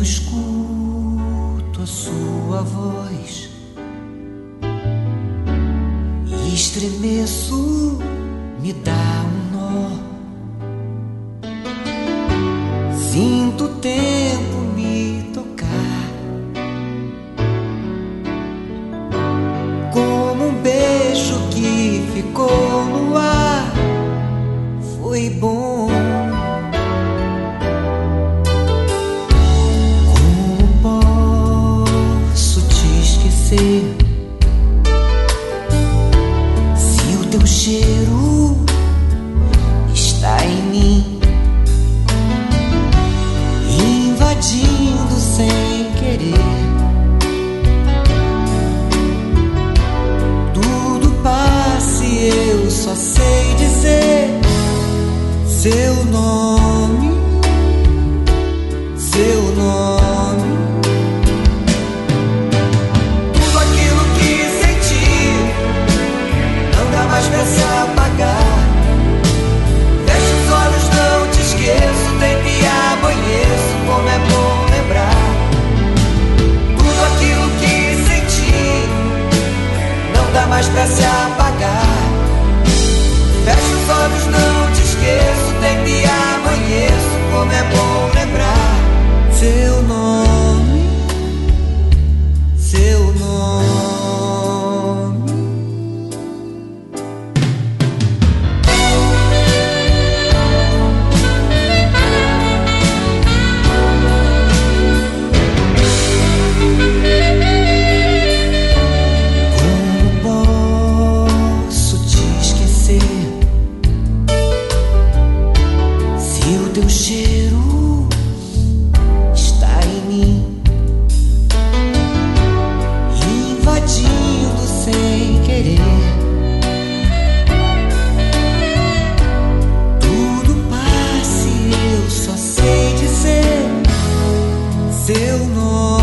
escuto a sua voz e estremeço, me dá um nó. Sinto o tempo me tocar, como um beijo que ficou no ar. Foi bom. Se o teu cheiro está em mim, invadindo sem querer, tudo passa e eu só sei dizer seu nome, seu nome. Mas pra se apagar, fecha os olhos, não te esqueço, tento e amanheço, como é bom lembrar tudo aquilo que senti. Não dá mais pra se apagar, fecha os olhos, não te esqueço, tento e amanheço, como é bom lembrar seu nome, seu nome. Teu cheiro está em mim, invadindo sem querer, tudo passa e eu só sei dizer seu nome.